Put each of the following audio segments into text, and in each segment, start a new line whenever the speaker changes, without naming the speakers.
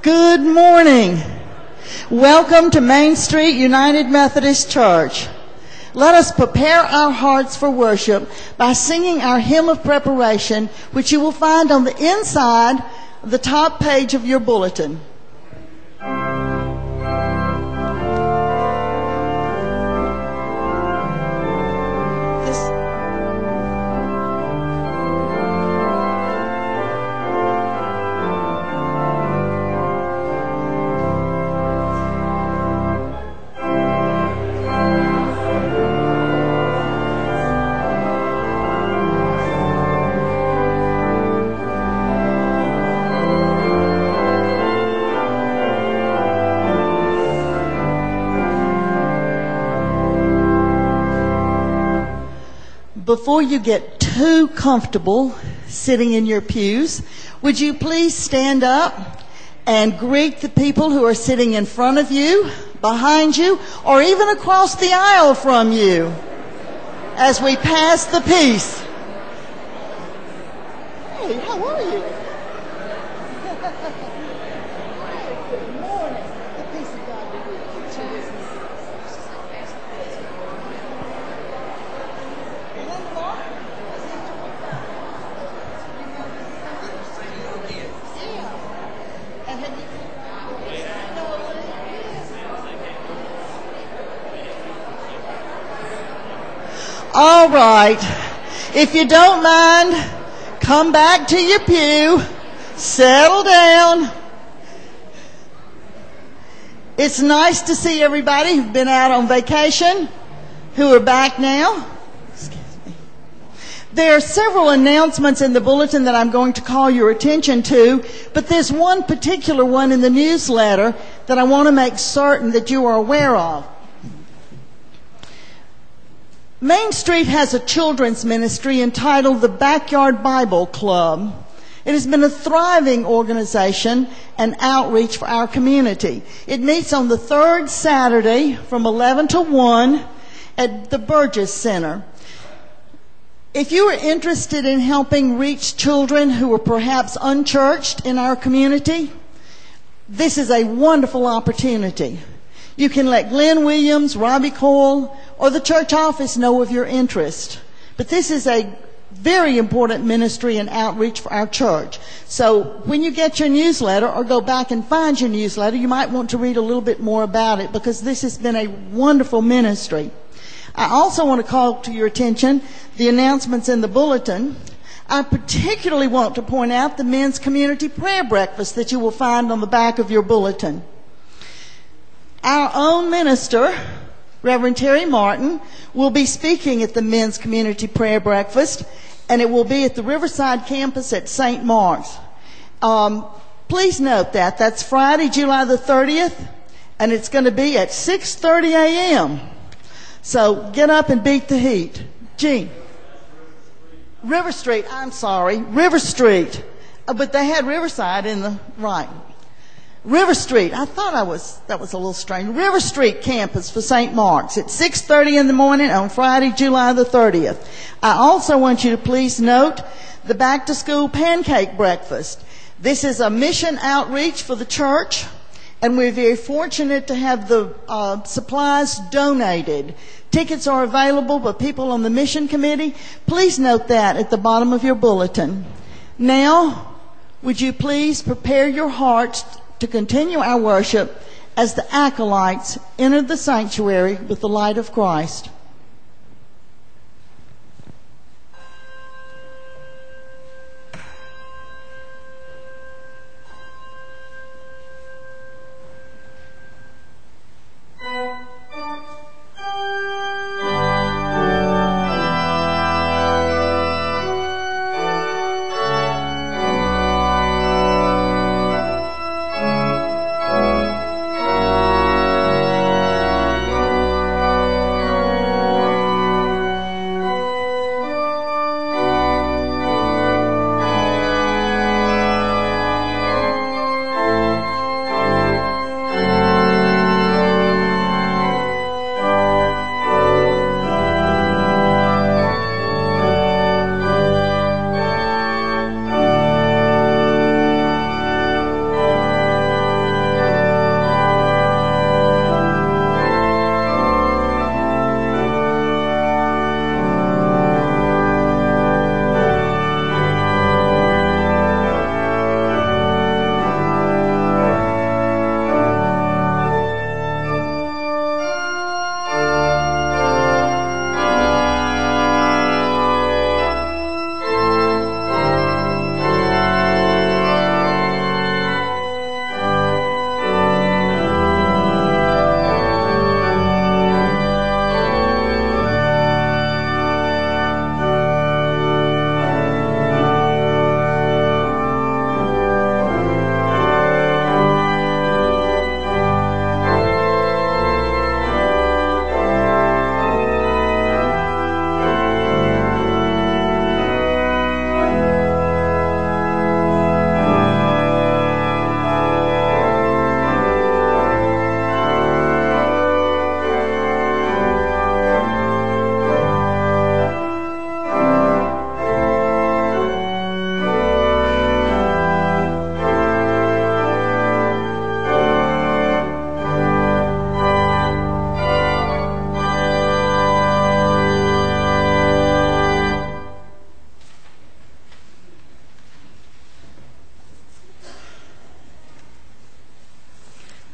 Good morning. Welcome to Main Street United Methodist Church. Let us prepare our hearts for worship by singing our hymn of preparation, which you will find on the inside of the top page of your bulletin. Before you get too comfortable sitting in your pews, would you please stand up and greet the people who are sitting in front of you, behind you, or even across the aisle from you as we pass the peace. Hey, how are you? Good morning. The peace of God be with you. All right. If you don't mind, come back to your pew. Settle down. It's nice to see everybody who've been out on vacation, who are back now. Excuse me. There are several announcements in the bulletin that I'm going to call your attention to, but there's one particular one in the newsletter that I want to make certain that you are aware of. Main Street has a children's ministry entitled the Backyard Bible Club. It has been a thriving organization and outreach for our community. It meets on the third Saturday from 11 to 1 at the Burgess Center. If you are interested in helping reach children who are perhaps unchurched in our community, this is a wonderful opportunity. You can let Glenn Williams, Robbie Cole, or the church office know of your interest. But this is a very important ministry and outreach for our church. So when you get your newsletter or go back and find your newsletter, you might want to read a little bit more about it because this has been a wonderful ministry. I also want to call to your attention the announcements in the bulletin. I particularly want to point out the men's community prayer breakfast that you will find on the back of your bulletin. Our own minister, Reverend Terry Martin, will be speaking at the Men's Community Prayer Breakfast, and it will be at the Riverside campus at St. Mark's. Please note that. That's Friday, July the 30th, and it's going to be at 6:30 a.m. So get up and beat the heat. Gene. River Street. But they had Riverside in the right. River Street. I thought that was a little strange. River Street campus for St. Mark's at 6:30 in the morning on Friday, July the 30th. I also want you to please note the back to school pancake breakfast. This is a mission outreach for the church, and we're very fortunate to have the supplies donated. Tickets are available by people on the mission committee. Please note that at the bottom of your bulletin. Now, would you please prepare your hearts to continue our worship as the acolytes enter the sanctuary with the light of Christ.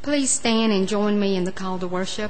Please stand and join me in the call to worship.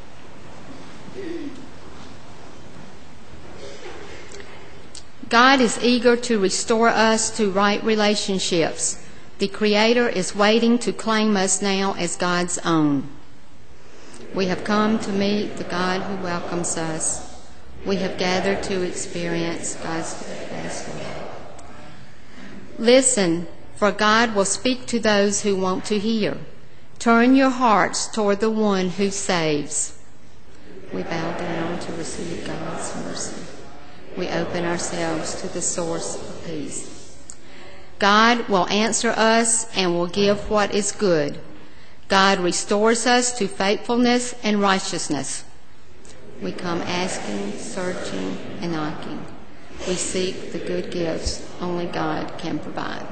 God is eager to restore us to right relationships. The Creator is waiting to claim us now as God's own. We have come to meet the God who welcomes us. We have gathered to experience God's steadfast love. Listen, for God will speak to those who want to hear. Turn your hearts toward the one who saves. We bow down to receive God's mercy. We open ourselves to the source of peace. God will answer us and will give what is good. God restores us to faithfulness and righteousness. We come asking, searching, and knocking. We seek the good gifts only God can provide.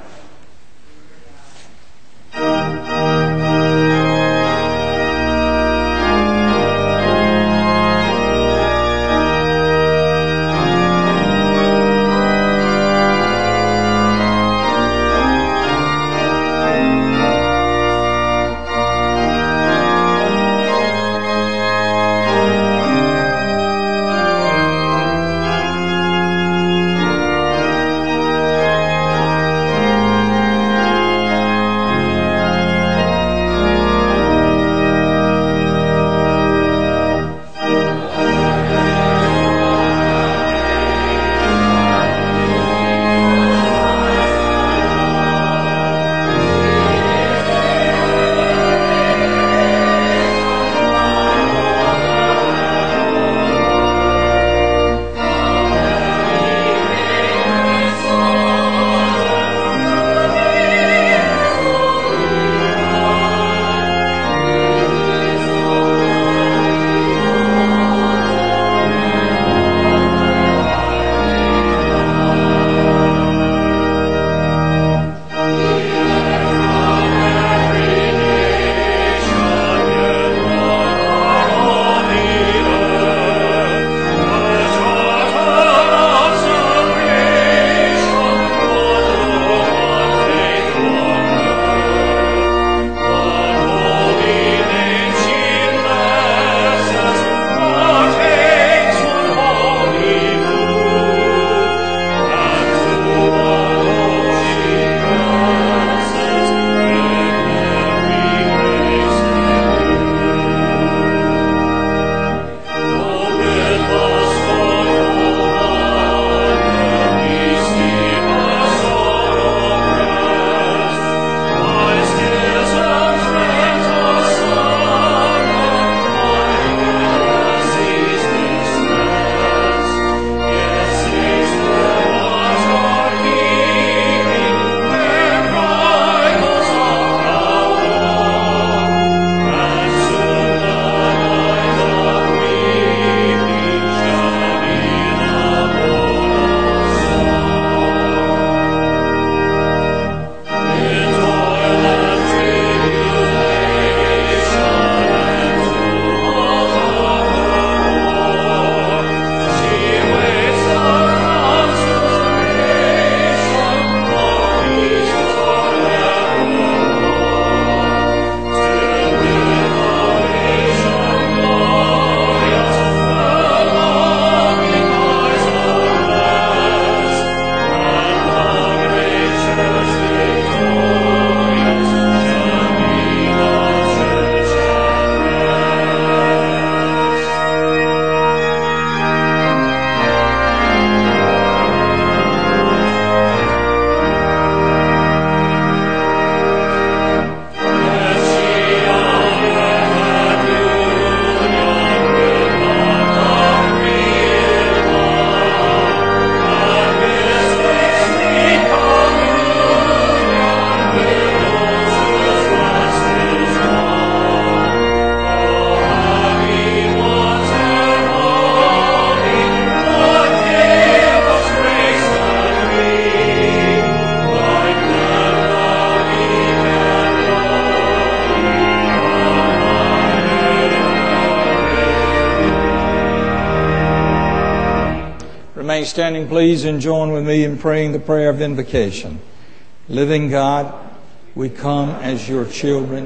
Remain standing, please, and join with me in praying the prayer of invocation. Living God, we come as your children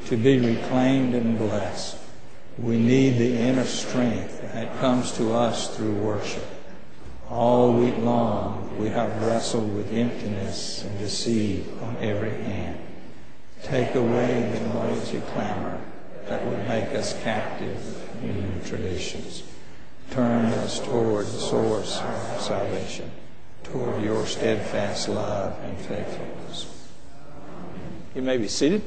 to be reclaimed and blessed. We need the inner strength that comes to us through worship. All week long we have wrestled with emptiness and deceit on every hand. Take away the noisy clamor that would make us captive of human traditions. Turn us toward the source of our salvation, toward your steadfast love and faithfulness. You may be seated.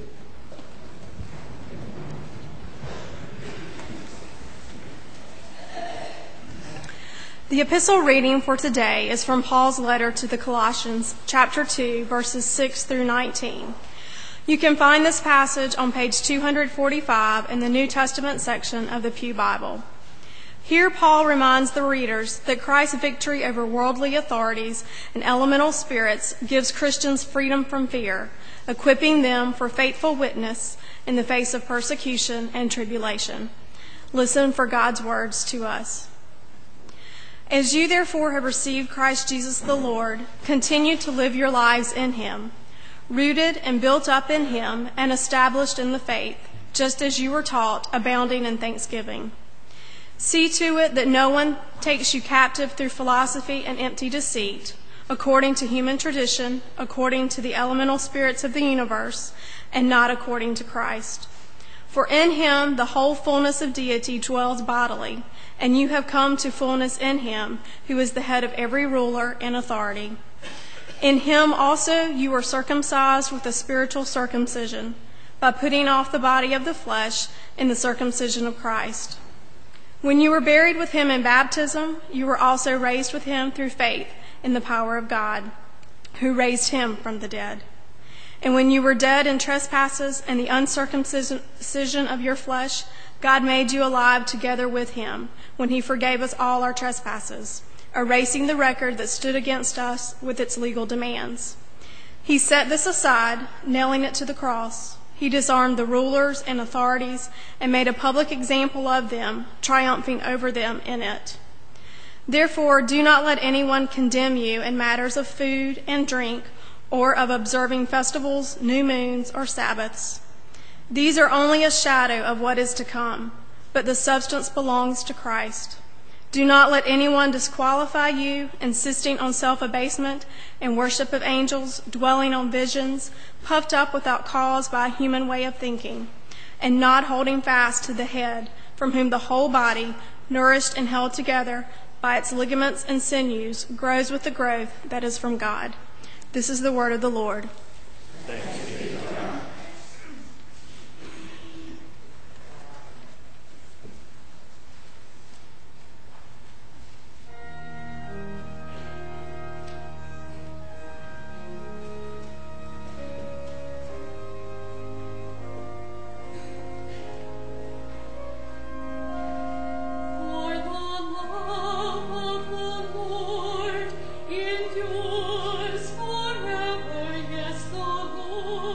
The epistle reading for today is from Paul's letter to the Colossians, chapter 2, verses 6 through 19. You can find this passage on page 245 in the New Testament section of the Pew Bible. Here Paul reminds the readers that Christ's victory over worldly authorities and elemental spirits gives Christians freedom from fear, equipping them for faithful witness in the face of persecution and tribulation. Listen for God's words to us. As you therefore have received Christ Jesus the Lord, continue to live your lives in him, rooted and built up in him and established in the faith, just as you were taught, abounding in thanksgiving. See to it that no one takes you captive through philosophy and empty deceit, according to human tradition, according to the elemental spirits of the universe, and not according to Christ. For in him the whole fullness of deity dwells bodily, and you have come to fullness in him, who is the head of every ruler and authority. In him also you were circumcised with a spiritual circumcision, by putting off the body of the flesh in the circumcision of Christ. When you were buried with him in baptism, you were also raised with him through faith in the power of God, who raised him from the dead. And when you were dead in trespasses and the uncircumcision of your flesh, God made you alive together with him, when he forgave us all our trespasses, erasing the record that stood against us with its legal demands. He set this aside, nailing it to the cross. He disarmed the rulers and authorities and made a public example of them, triumphing over them in it. Therefore, do not let anyone condemn you in matters of food and drink, or of observing festivals, new moons, or Sabbaths. These are only a shadow of what is to come, but the substance belongs to Christ. Do not let anyone disqualify you, insisting on self-abasement and worship of angels, dwelling on visions, puffed up without cause by a human way of thinking, and not holding fast to the head, from whom the whole body, nourished and held together by its ligaments and sinews, grows with the growth that is from God. This is the word of the Lord.
Thanks be to God.
Endures forever, yes, the Lord.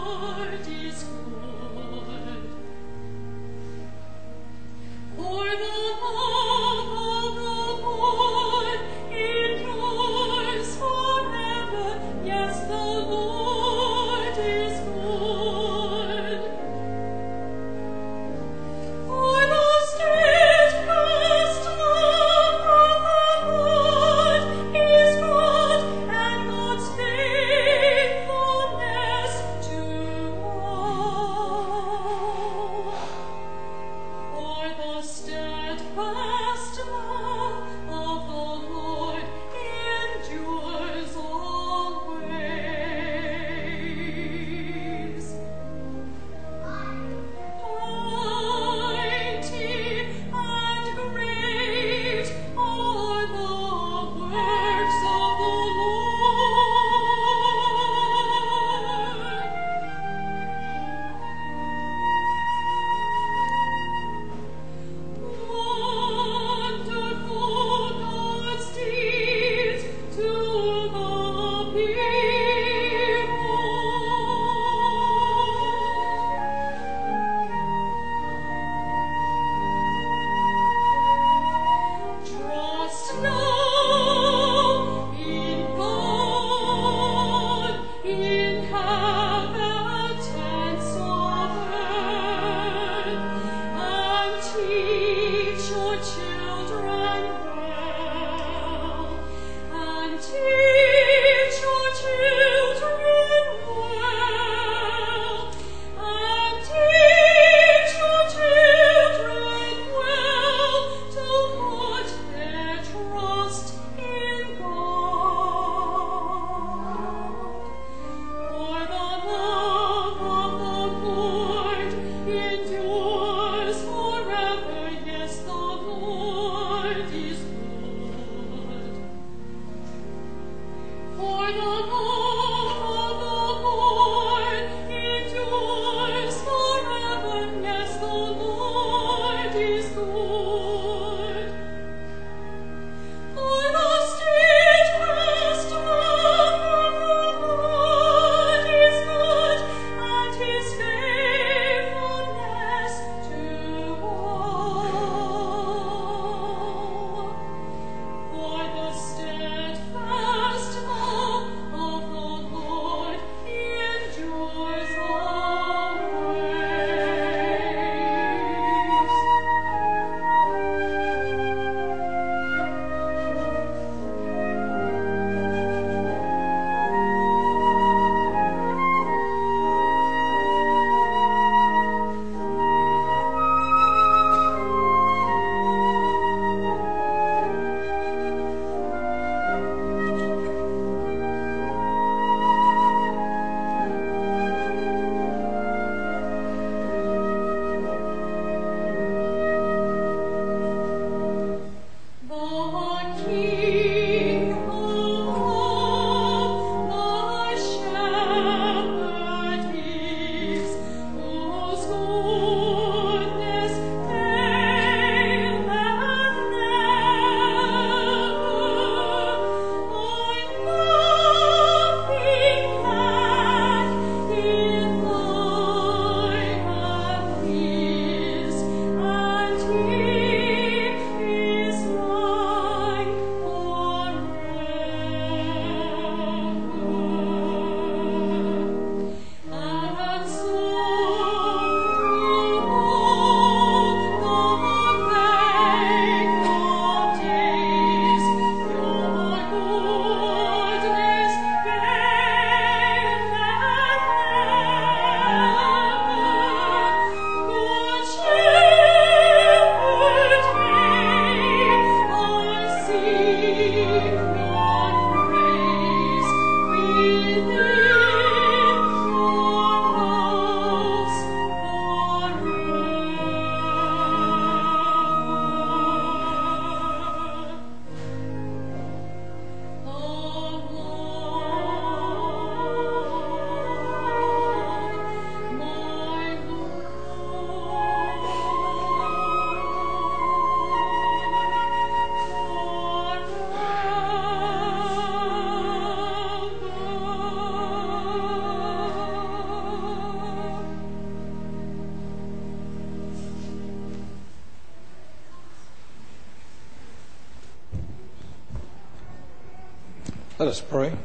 Let us pray.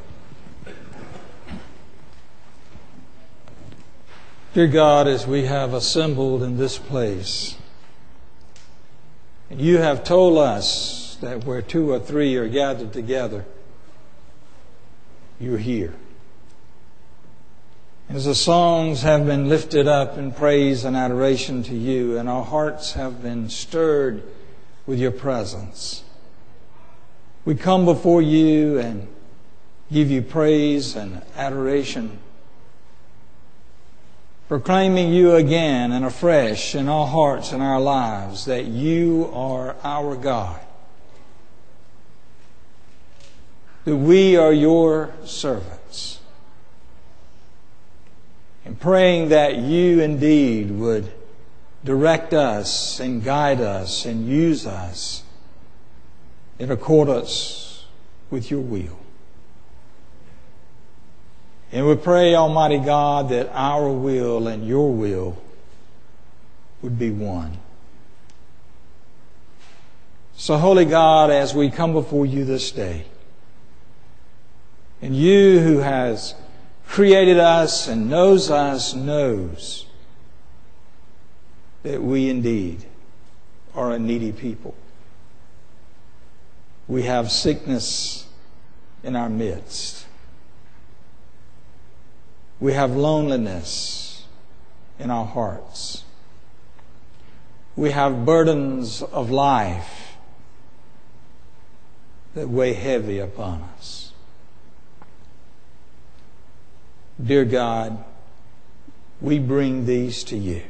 Dear God, as we have assembled in this place, and you have told us that where 2 or 3 are gathered together, you're here. As the songs have been lifted up in praise and adoration to you, and our hearts have been stirred with your presence, we come before you and give you praise and adoration, proclaiming you again and afresh in our hearts and our lives that you are our God, that we are your servants, and praying that you indeed would direct us and guide us and use us in accordance with your will. And we pray, Almighty God, that our will and your will would be one. So, Holy God, as we come before you this day, and you who has created us and knows us knows that we indeed are a needy people. We have sickness in our midst. We have loneliness in our hearts. We have burdens of life that weigh heavy upon us. Dear God, we bring these to you.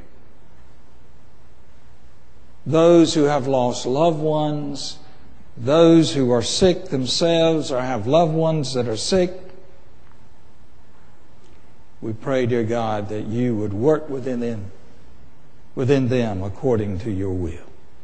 Those who have lost loved ones, those who are sick themselves or have loved ones that are sick, we pray, dear God, that you would work within them according to your will.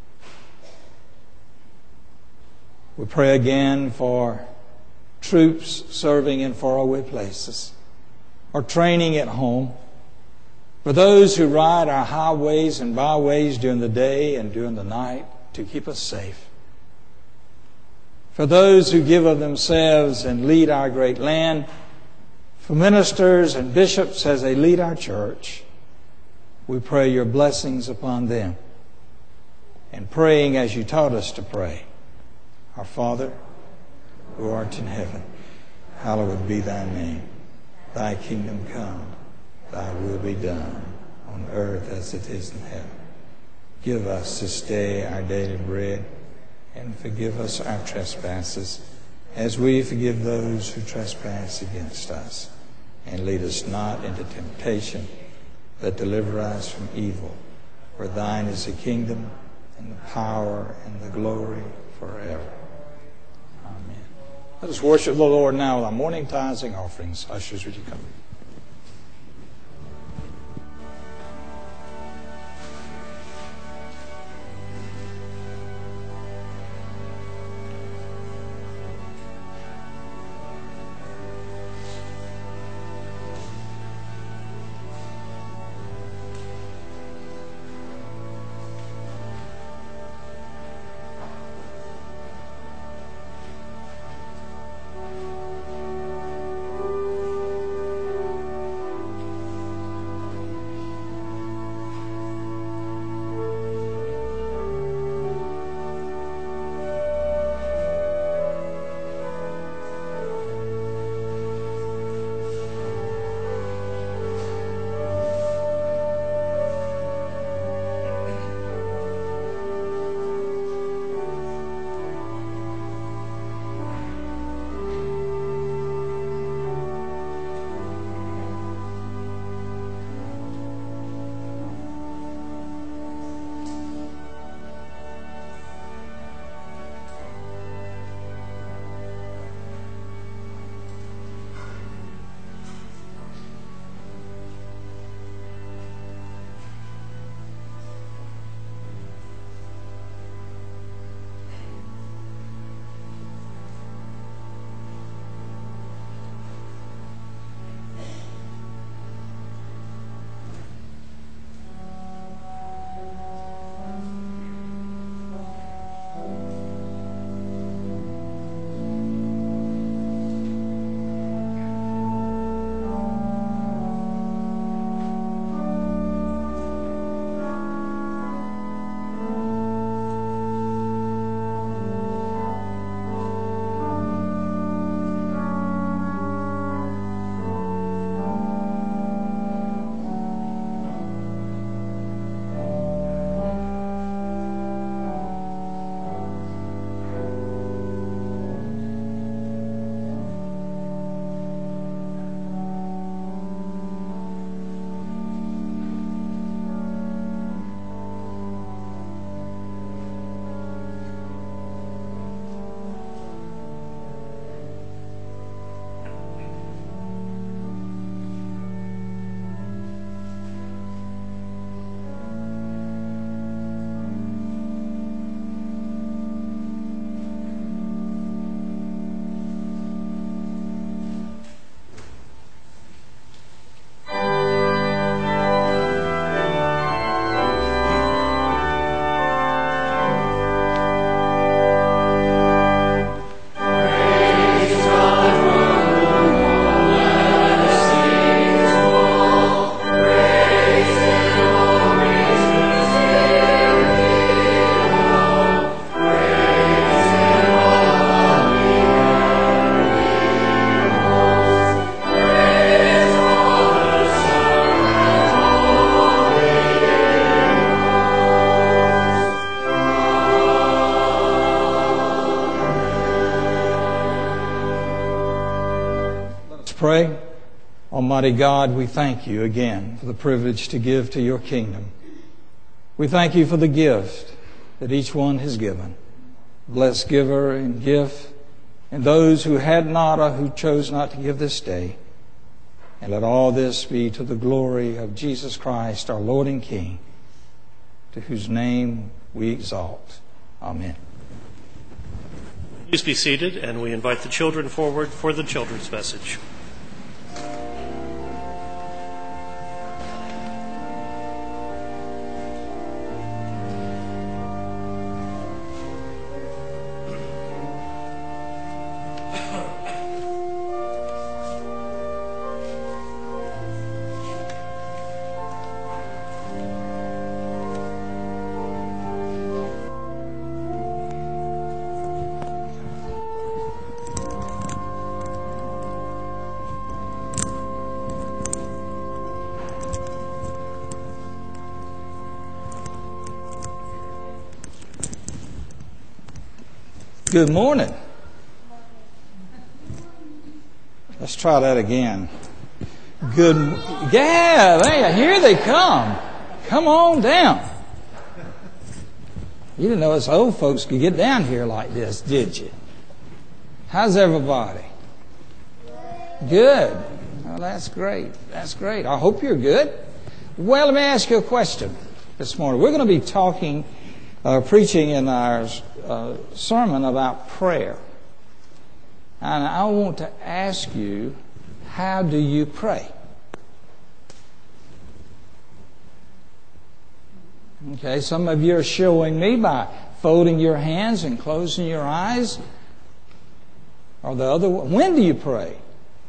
We pray again for troops serving in faraway places or training at home, for those who ride our highways and byways during the day and during the night to keep us safe, for those who give of themselves and lead our great land, for ministers and bishops as they lead our church, we pray your blessings upon them. And praying as you taught us to pray, our Father, who art in heaven, hallowed be thy name. Thy kingdom come, thy will be done, on earth as it is in heaven. Give us this day our daily bread, and forgive us our trespasses, as we forgive those who trespass against us. And lead us not into temptation, but deliver us from evil. For thine is the kingdom, and the power, and the glory forever. Amen. Let us worship the Lord now with our morning tithes and offerings. Ushers, would you come? pray. Almighty God, we thank you again for the privilege to give to your kingdom. We thank you for the gift that each one has given. Bless giver and gift, and those who had not or who chose not to give this day. And let all this be to the glory of Jesus Christ, our Lord and King, to whose name we exalt. Amen.
Please be seated, and we invite the children forward for the children's message.
Good morning. Let's try that again. Good. Yeah, here they come. Come on down. You didn't know us old folks could get down here like this, did you? How's everybody? Good. Well, that's great. That's great. I hope you're good. Well, let me ask you a question this morning. We're going to be preaching in our sermon about prayer. And I want to ask you, how do you pray? Okay, some of you are showing me by folding your hands and closing your eyes. Or the other one. When do you pray?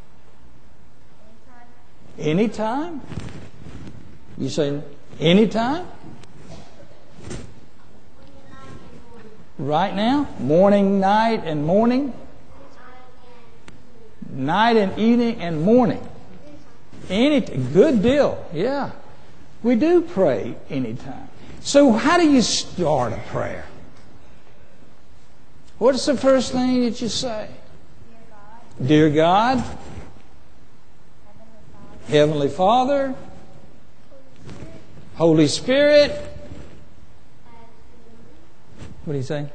Anytime? You say anytime? Right now? Morning, night, and morning? Night and evening and morning. Good deal. Yeah. We do pray anytime. So how do you start a prayer? What is the first thing that you say? Dear God, Heavenly Father, Holy Spirit. What do you say?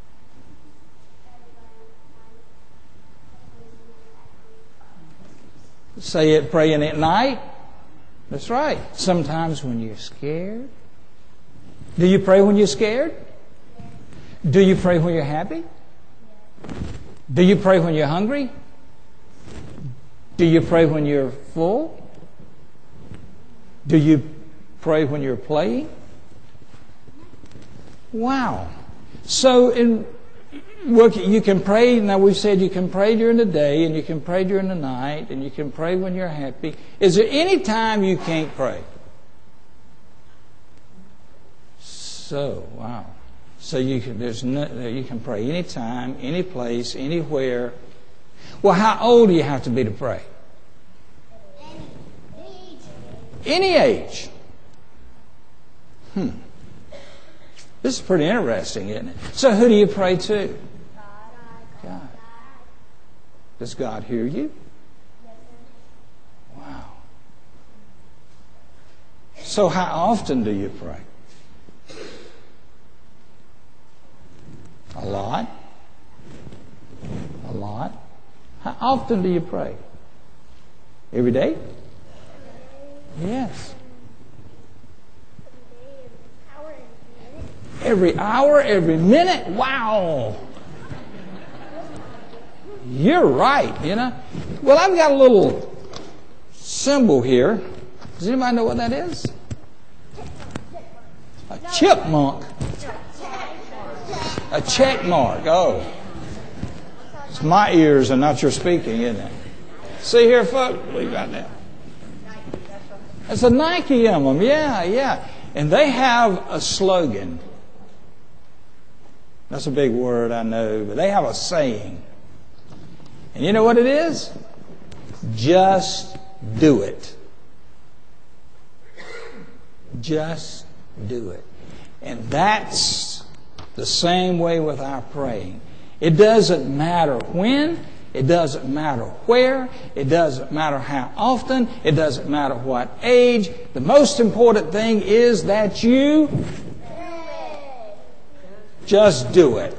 Say it praying at night. That's right. Sometimes when you're scared. Do you pray when you're scared? Do you pray when you're happy? Do you pray when you're hungry? Do you pray when you're full? Do you pray when you're playing? Wow. So you can pray. Now we've said you can pray during the day and you can pray during the night and you can pray when you're happy. Is there any time you can't pray? So, wow. So you can pray anytime, any place, anywhere. Well, how old do you have to be to pray? Any age. This is pretty interesting, isn't it? So who do you pray to? God. Does God hear you? Wow. So how often do you pray? A lot? A lot? How often do you pray? Every day? Yes. Every hour, every minute? Wow. You're right, you know. Well, I've got a little symbol here. Does anybody know what that is? A chipmunk. A check mark. Oh. It's my ears and not your speaking, isn't it? See here, folks? What you got now? It's a Nike emblem. Yeah. And they have a slogan. That's a big word, I know, but they have a saying. And you know what it is? Just do it. Just do it. And that's the same way with our praying. It doesn't matter when, It doesn't matter where. It doesn't matter how often. It doesn't matter what age. The most important thing is that you just do it.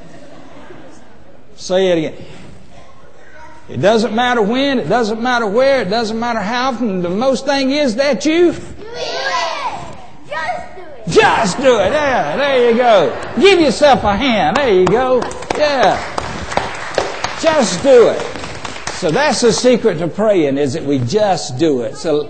Say it again. It doesn't matter when. It doesn't matter where. It doesn't matter how often. The most thing is that you
do it. Just do it.
Just do it. Yeah, there you go. Give yourself a hand. There you go. Yeah. Just do it. So that's the secret to praying, is that we just do it. So,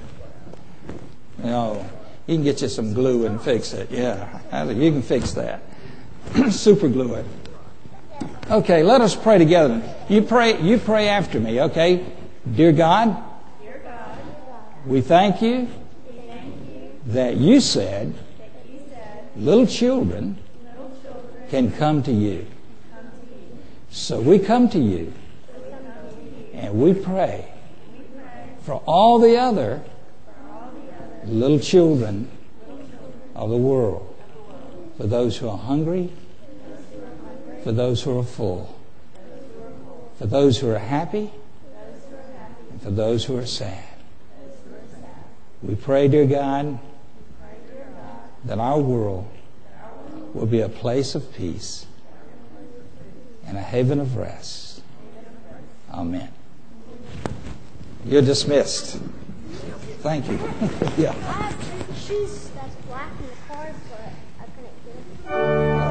you can get you some glue and fix it. Yeah, you can fix that. Super glue it. Okay, let us pray together. You pray after me, okay? Dear God, we thank you that you said little children can come to you. So we come to you and we pray for all the other little children of the world, for those who are hungry, for those who are full, for those who are happy, and for those who are sad. We pray, dear God, that our world will be a place of peace and a haven of rest. Amen. You're dismissed. Thank you. Yeah.
I have shoes that's black in the car, but I couldn't get it.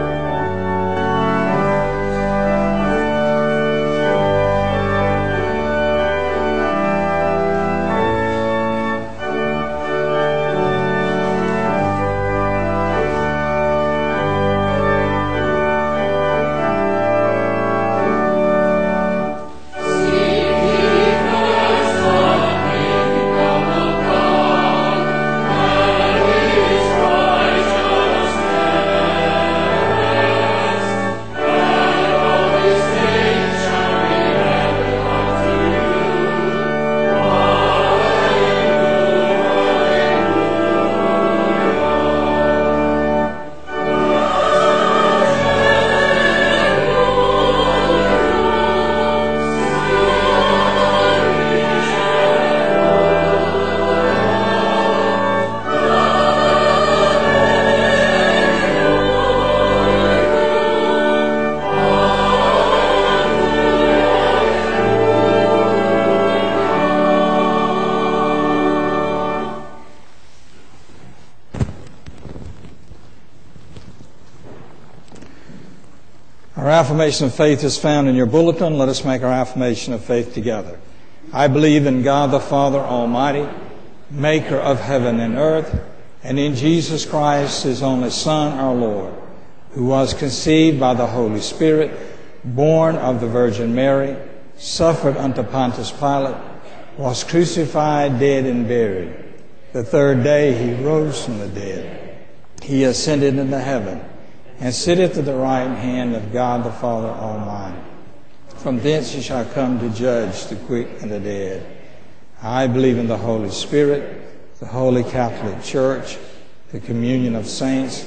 Our affirmation of faith is found in your bulletin. Let us make our affirmation of faith together. I believe in God the Father Almighty, maker of heaven and earth, and in Jesus Christ, his only Son, our Lord, who was conceived by the Holy Spirit, born of the Virgin Mary, suffered unto Pontius Pilate, was crucified, dead, and buried. The third day he rose from the dead. He ascended into heaven, and sitteth at the right hand of God the Father Almighty. From thence he shall come to judge the quick and the dead. I believe in the Holy Spirit, the Holy Catholic Church, the communion of saints,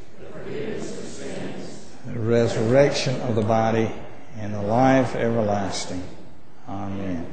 the resurrection of the body, and the life everlasting. Amen.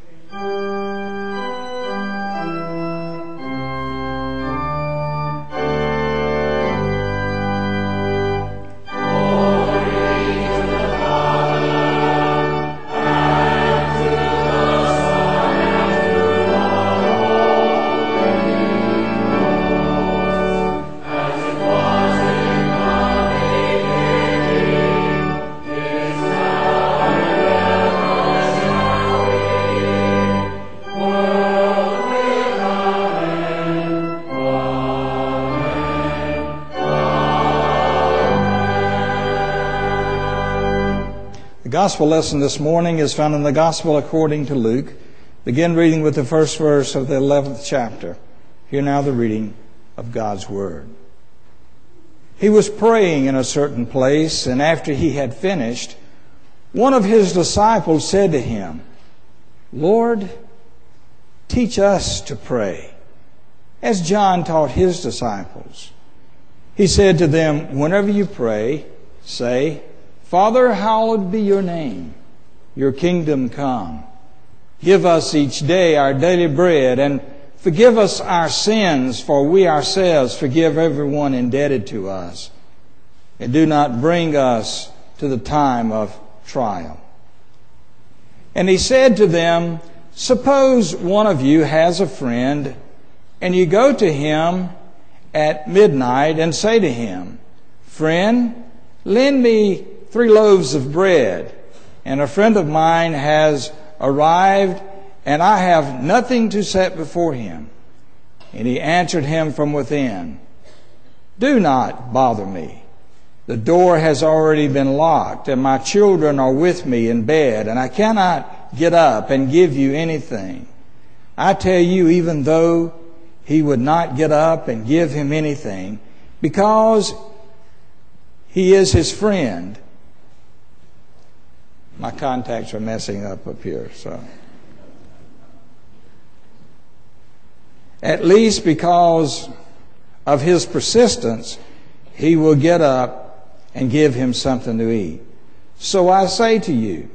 The gospel lesson this morning is found in the Gospel according to Luke. Begin reading with the first verse of the 11th chapter. Hear now the reading of God's Word. He was praying in a certain place, and after he had finished, one of his disciples said to him, Lord, teach us to pray, as John taught his disciples. He said to them, whenever you pray, say, Father, hallowed be your name. your kingdom come. Give us each day our daily bread, and forgive us our sins, for we ourselves forgive everyone indebted to us. And do not bring us to the time of trial. And he said to them, suppose one of you has a friend, and you go to him at midnight and say to him, friend, lend me 3 loaves of bread, and a friend of mine has arrived, and I have nothing to set before him. And he answered him from within, do not bother me. The door has already been locked, and my children are with me in bed, and I cannot get up and give you anything. I tell you, even though he would not get up and give him anything, because he is his friend. My contacts are messing up here, so. At least because of his persistence, he will get up and give him something to eat. So I say to you,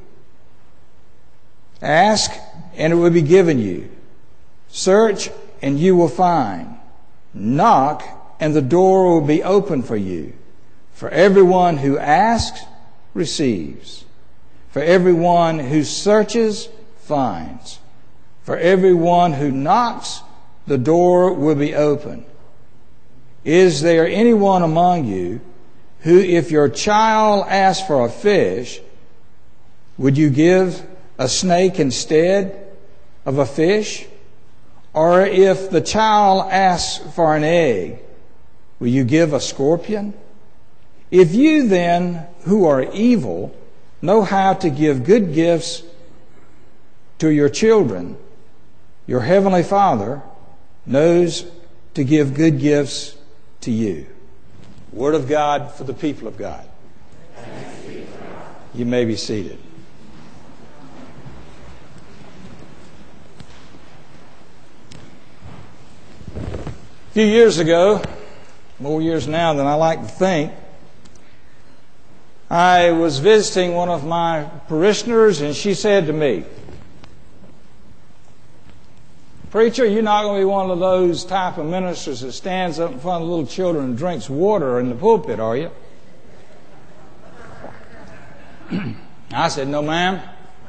ask and it will be given you. Search and you will find. Knock and the door will be open for you. For everyone who asks, receives. For everyone who searches, finds. For everyone who knocks, the door will be open. Is there anyone among you who, if your child asks for a fish, would you give a snake instead of a fish? Or if the child asks for an egg, will you give a scorpion? If you then, who are evil, know how to give good gifts to your children, your heavenly Father knows to give good gifts to you. Word of God for the people of God. You may be seated. A few years ago, more years now than I like to think, I was visiting one of my parishioners, and she said to me, preacher, you're not going to be one of those type of ministers that stands up in front of little children and drinks water in the pulpit, are you? I said, no, ma'am.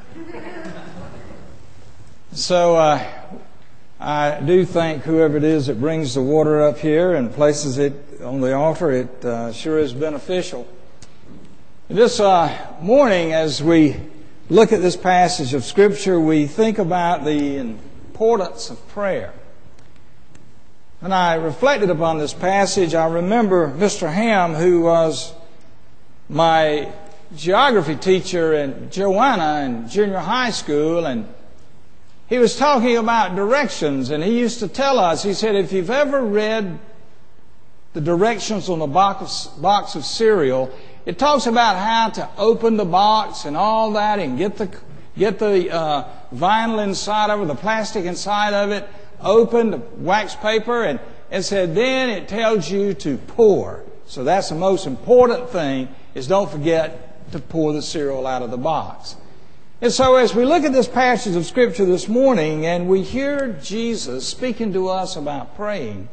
So I do think whoever it is that brings the water up here and places it on the altar, it sure is beneficial. This morning, as we look at this passage of Scripture, we think about the importance of prayer. When I reflected upon this passage, I remember Mr. Ham, who was my geography teacher in Joanna in junior high school, and he was talking about directions, and he used to tell us, he said, if you've ever read the directions on the box of cereal, it talks about how to open the box and all that, and get the vinyl inside of it, the plastic inside of it, open the wax paper, and it said then it tells you to pour. So that's the most important thing, is don't forget to pour the cereal out of the box. And so as we look at this passage of Scripture this morning and we hear Jesus speaking to us about praying,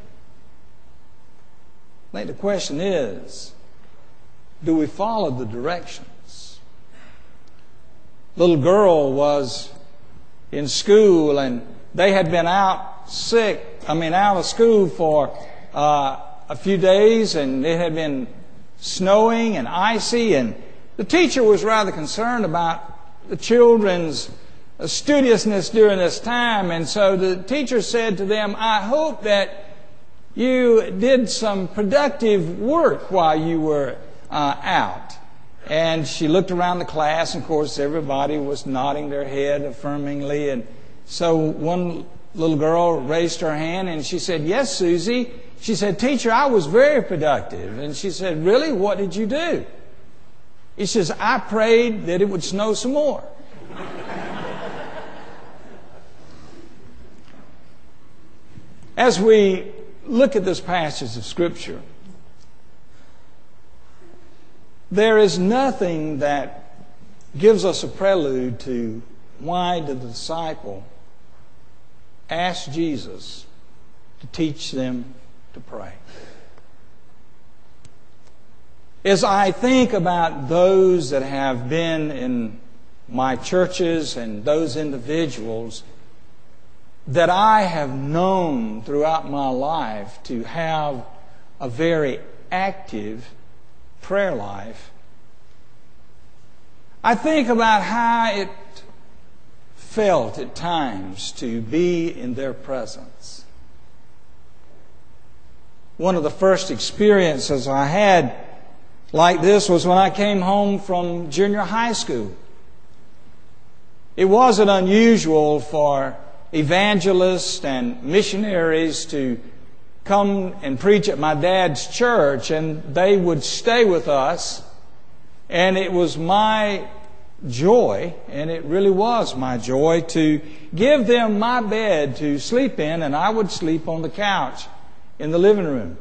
I think the question is, do we follow the directions? Little girl was in school, and they had been out of school for a few days, and it had been snowing and icy, and the teacher was rather concerned about the children's studiousness during this time, and so the teacher said to them, I hope that you did some productive work while you were out. And she looked around the class, and of course everybody was nodding their head affirmingly, and so one little girl raised her hand and she said, yes, Susie. She said, teacher, I was very productive. And she said, really? What did you do? He says, I prayed that it would snow some more. As we look at this passage of Scripture, there is nothing that gives us a prelude to why did the disciple ask Jesus to teach them to pray. As I think about those that have been in my churches and those individuals that I have known throughout my life to have a very active prayer life, I think about how it felt at times to be in their presence. One of the first experiences I had like this was when I came home from junior high school. It wasn't unusual for evangelists and missionaries to come and preach at my dad's church, and they would stay with us. And it was my joy, and it really was my joy, to give them my bed to sleep in, and I would sleep on the couch in the living room.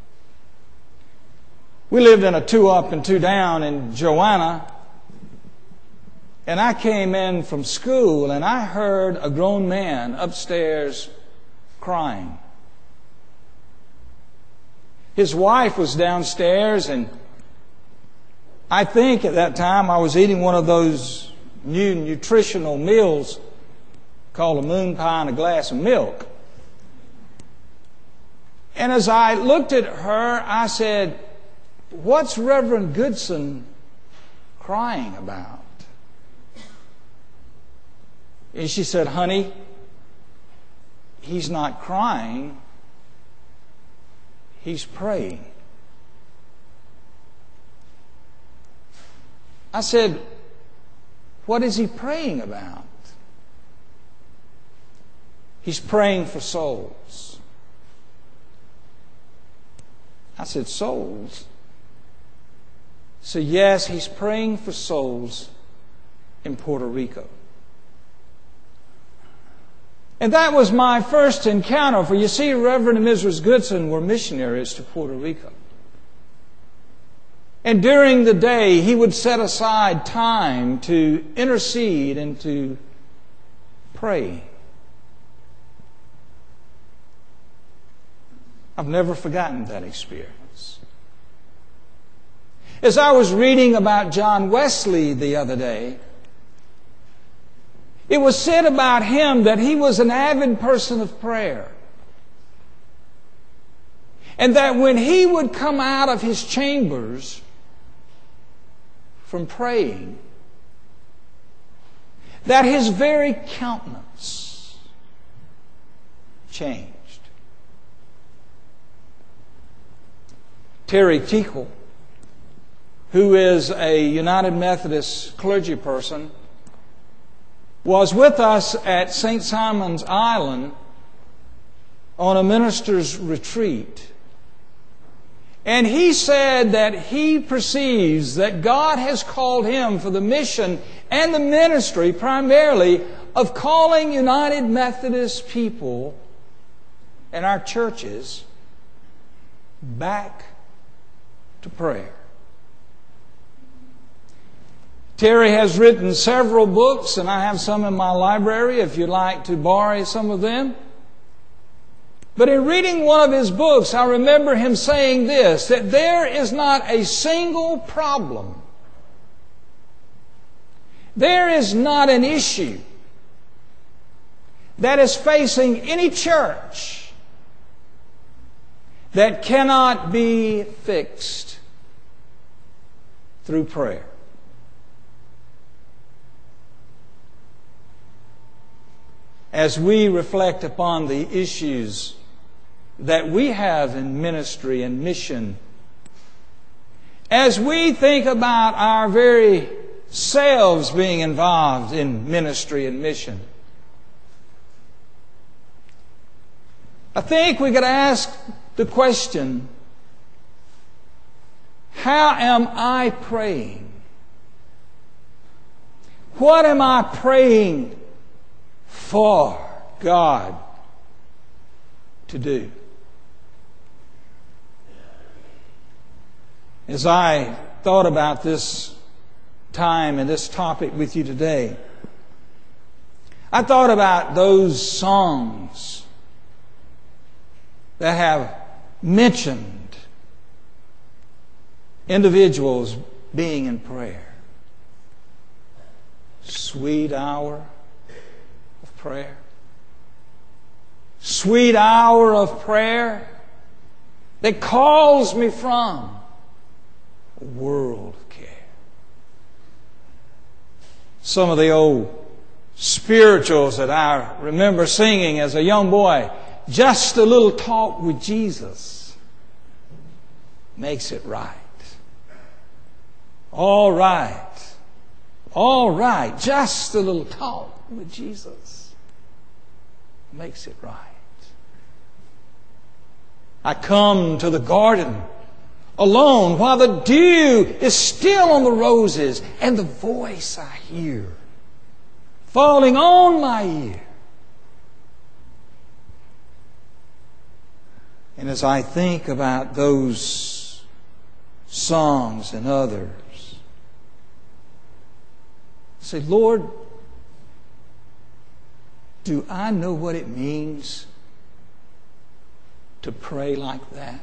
We lived in a 2-up and 2-down in Joanna, and I came in from school and I heard a grown man upstairs crying. His wife was downstairs, and I think at that time I was eating one of those new nutritional meals called a moon pie and a glass of milk. And as I looked at her, I said, "What's Reverend Goodson crying about?" And she said, "Honey, he's not crying. He's praying." I said, "What is he praying about?" "He's praying for souls." I said, "Souls?" So yes, he's praying for souls in Puerto Rico. And that was my first encounter. For you see, Reverend and Mrs. Goodson were missionaries to Puerto Rico. And during the day, he would set aside time to intercede and to pray. I've never forgotten that experience. As I was reading about John Wesley the other day, it was said about him that he was an avid person of prayer. And that when he would come out of his chambers from praying, that his very countenance changed. Terry Teakle, who is a United Methodist clergy person, was with us at St. Simon's Island on a minister's retreat. And he said that he perceives that God has called him for the mission and the ministry primarily of calling United Methodist people and our churches back to prayer. Terry has written several books, and I have some in my library if you'd like to borrow some of them. But in reading one of his books, I remember him saying this, that there is not a single problem, there is not an issue that is facing any church that cannot be fixed through prayer. As we reflect upon the issues that we have in ministry and mission, as we think about our very selves being involved in ministry and mission, I think we could ask the question, how am I praying? What am I praying for God to do? As I thought about this time in this topic with you today, I thought about those songs that have mentioned individuals being in prayer. Sweet hour of prayer. Sweet hour of prayer that calls me from a world of care. Some of the old spirituals that I remember singing as a young boy, just a little talk with Jesus makes it right. All right. All right. Just a little talk with Jesus makes it right. I come to the garden alone while the dew is still on the roses and the voice I hear falling on my ear. And as I think about those songs and others, I say, Lord, do I know what it means to pray like that?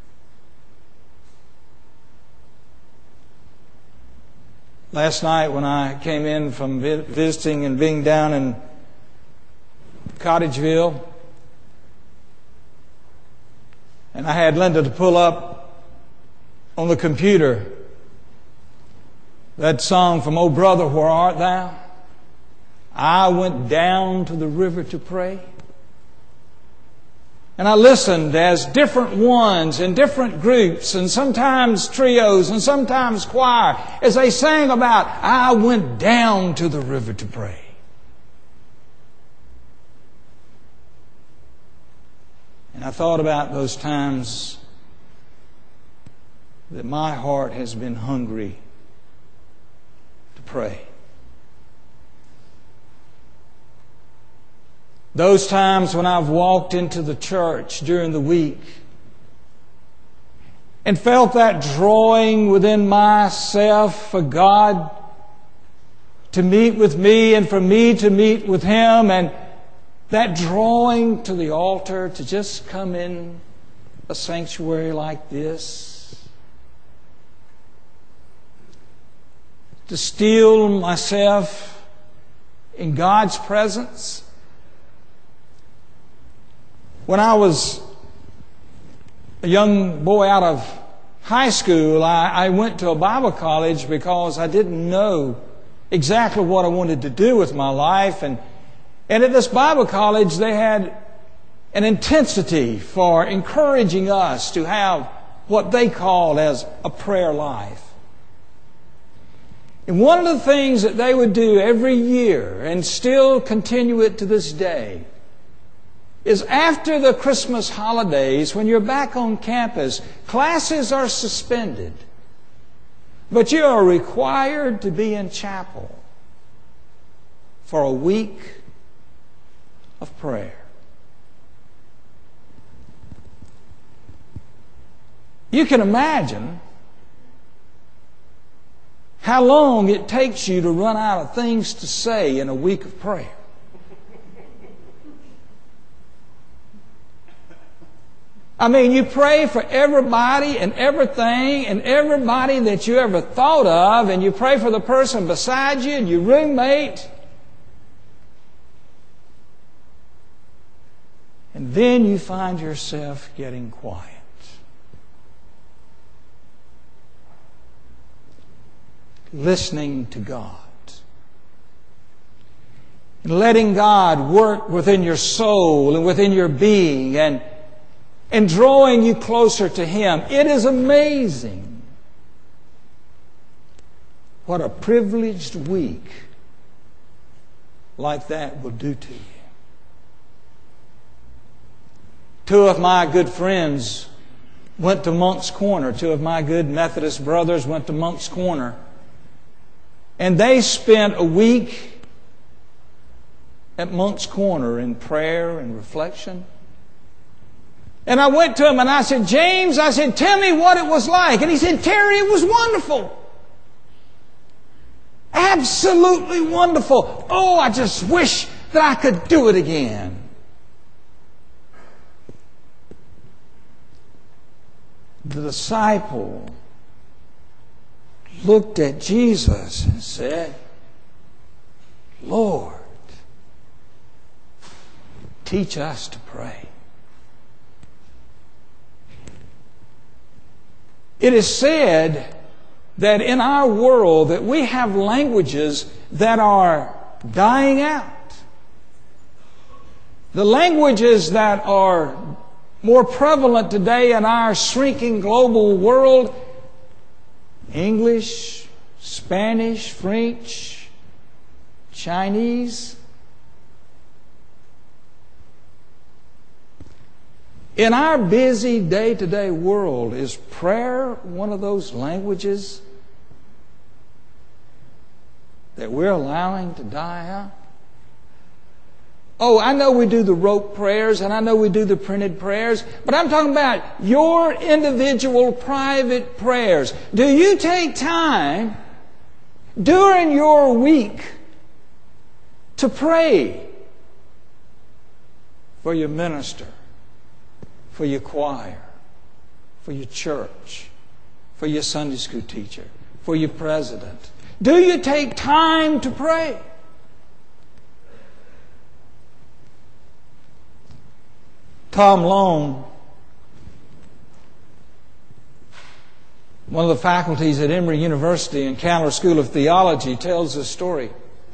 Last night when I came in from visiting and being down in Cottageville, and I had Linda to pull up on the computer that song from Oh Brother, Where Art Thou? I went down to the river to pray. And I listened as different ones in different groups and sometimes trios and sometimes choir as they sang about, I went down to the river to pray. And I thought about those times that my heart has been hungry to pray. Those times when I've walked into the church during the week and felt that drawing within myself for God to meet with me and for me to meet with Him, and that drawing to the altar to just come in a sanctuary like this, to still myself in God's presence. When I was a young boy out of high school, I went to a Bible college because I didn't know exactly what I wanted to do with my life. And at this Bible college, they had an intensity for encouraging us to have what they called as a prayer life. And one of the things that they would do every year, and still continue it to this day, is after the Christmas holidays, when you're back on campus, classes are suspended, but you are required to be in chapel for a week of prayer. You can imagine how long it takes you to run out of things to say in a week of prayer. I mean, you pray for everybody and everything and everybody that you ever thought of, and you pray for the person beside you and your roommate. And then you find yourself getting quiet. Listening to God. And letting God work within your soul and within your being and drawing you closer to Him. It is amazing what a privileged week like that will do to you. Two of my good friends went to Moncks Corner. Two of my good Methodist brothers went to Moncks Corner. And they spent a week at Moncks Corner in prayer and reflection. And I went to him and I said, James, I said, tell me what it was like. And he said, Terry, it was wonderful. Absolutely wonderful. Oh, I just wish that I could do it again. The disciple looked at Jesus and said, Lord, teach us to pray. It is said that in our world that we have languages that are dying out. The languages that are more prevalent today in our shrinking global world, English, Spanish, French, Chinese. In our busy day-to-day world, is prayer one of those languages that we're allowing to die out? Oh, I know we do the rote prayers and I know we do the printed prayers, but I'm talking about your individual private prayers. Do you take time during your week to pray for your minister, for your choir, for your church, for your Sunday school teacher, for your president? Do you take time to pray? Tom Long, one of the faculties at Emory University and Candler School of Theology, tells this story.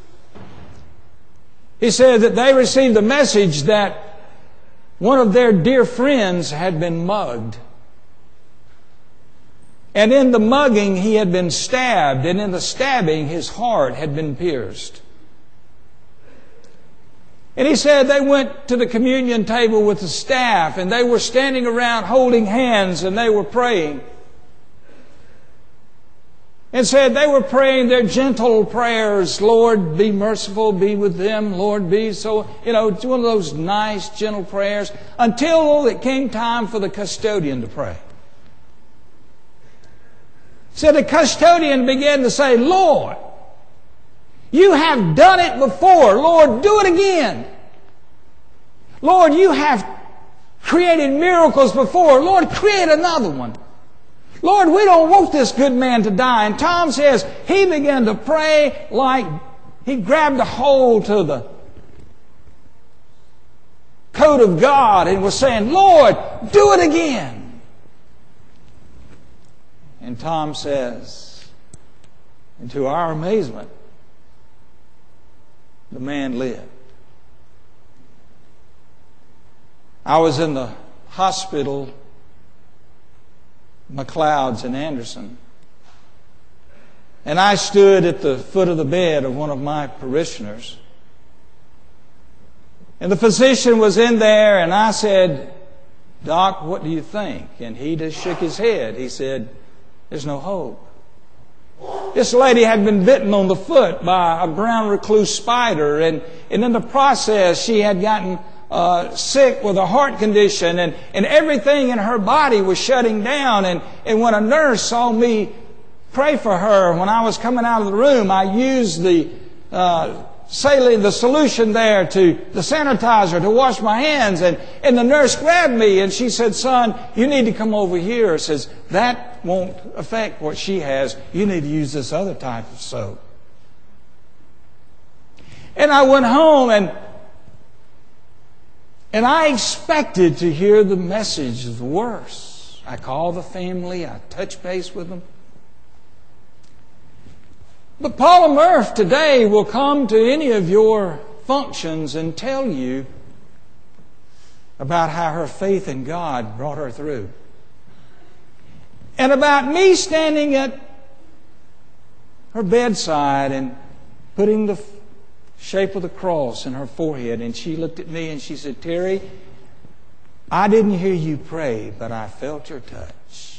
He said that they received a message that one of their dear friends had been mugged. And in the mugging, he had been stabbed, and in the stabbing, his heart had been pierced. And he said they went to the communion table with the staff, and they were standing around holding hands, and they were praying. And said they were praying their gentle prayers. Lord, be merciful, be with them. Lord, be so, one of those nice, gentle prayers, until it came time for the custodian to pray. So the custodian began to say, Lord, you have done it before. Lord, do it again. Lord, you have created miracles before. Lord, create another one. Lord, we don't want this good man to die. And Tom says he began to pray like he grabbed a hold to the coat of God and was saying, Lord, do it again. And Tom says, and to our amazement, the man lived. I was in the hospital, McLeod's in Anderson, and I stood at the foot of the bed of one of my parishioners. And the physician was in there, and I said, Doc, what do you think? And he just shook his head. He said, there's no hope. This lady had been bitten on the foot by a brown recluse spider, and in the process she had gotten sick with a heart condition, and everything in her body was shutting down. And when a nurse saw me pray for her, when I was coming out of the room, I used the saline, the solution there, to the sanitizer to wash my hands, and the nurse grabbed me and she said, son, you need to come over here. Says, that won't affect what she has. You need to use this other type of soap. And I went home and I expected to hear the message of the worse. I called the family, I touched base with them. But Paula Murph today will come to any of your functions and tell you about how her faith in God brought her through. And about me standing at her bedside and putting the shape of the cross in her forehead. And she looked at me and she said, Terry, I didn't hear you pray, but I felt your touch.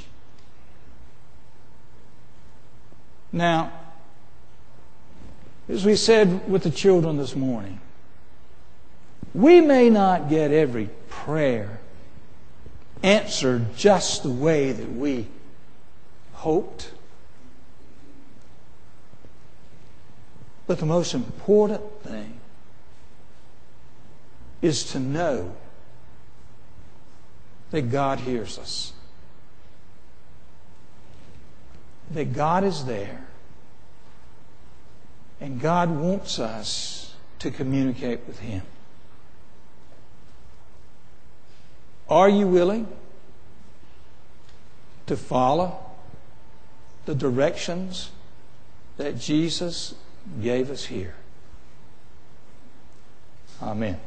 Now, as we said with the children this morning, we may not get every prayer answered just the way that we hoped. But the most important thing is to know that God hears us. That God is there. And God wants us to communicate with Him. Are you willing to follow the directions that Jesus gave us here? Amen.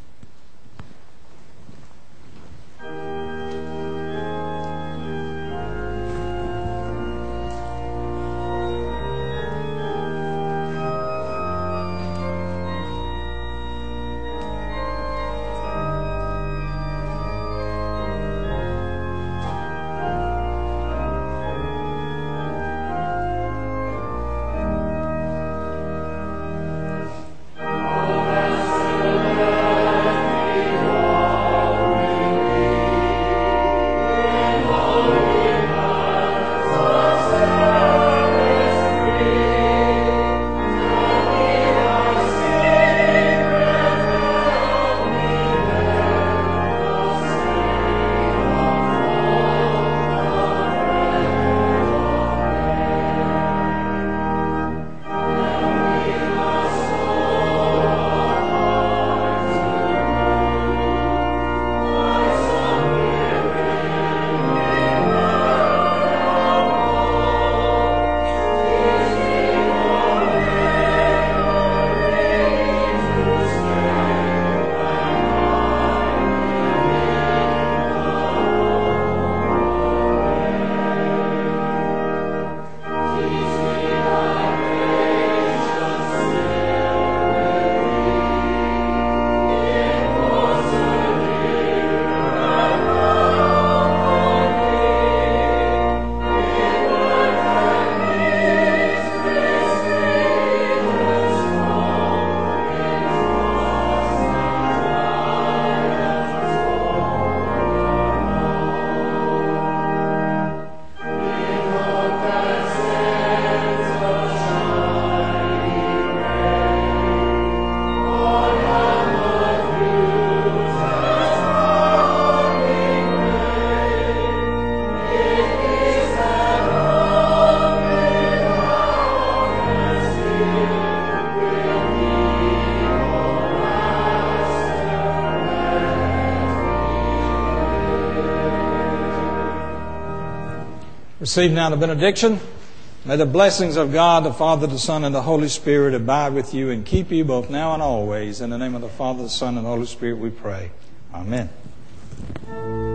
Receive now the benediction. May the blessings of God, the Father, the Son, and the Holy Spirit abide with you and keep you both now and always. In the name of the Father, the Son, and the Holy Spirit we pray. Amen.